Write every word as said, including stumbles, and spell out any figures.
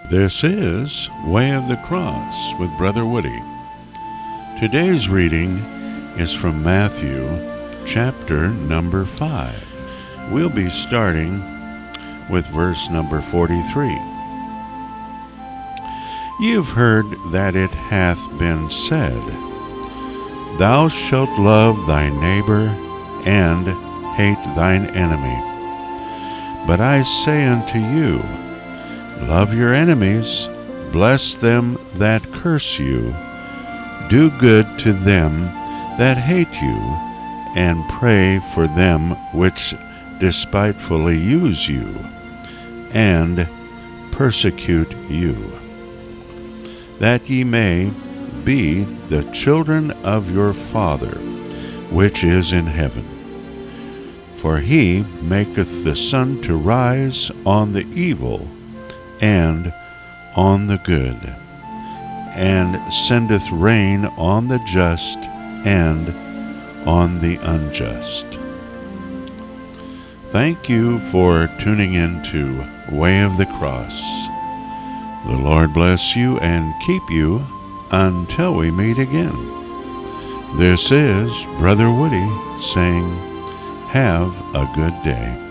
This is Way of the Cross with Brother Woody. Today's reading is from Matthew chapter number five. We'll be starting with verse number forty-three. You've heard that it hath been said, Thou shalt love thy neighbor and hate thine enemy. But I say unto you, love your enemies, bless them that curse you, do good to them that hate you, and pray for them which despitefully use you, and persecute you, that ye may be the children of your Father which is in heaven. For he maketh the sun to rise on the evil and on the good, and sendeth rain on the just and on the unjust. Thank you for tuning in to Way of the Cross. The Lord bless you and keep you until we meet again. This is Brother Woody saying, have a good day.